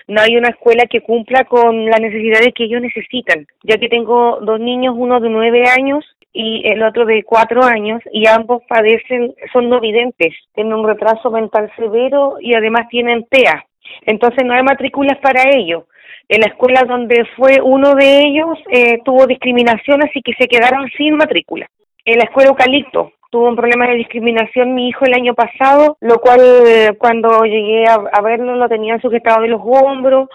no hay una escuela que cumpla con las necesidades que ellos necesitan, ya que tengo dos niños, uno de 9 años y el otro de 4 años, y ambos son no videntes, tienen un retraso mental severo y además tienen TEA. Entonces no hay matrículas para ellos. En la escuela donde fue uno de ellos tuvo discriminación, así que se quedaron sin matrícula. En la escuela Eucalipto tuvo un problema de discriminación mi hijo el año pasado, lo cual cuando llegué a verlo lo tenían sujetado de los hombros,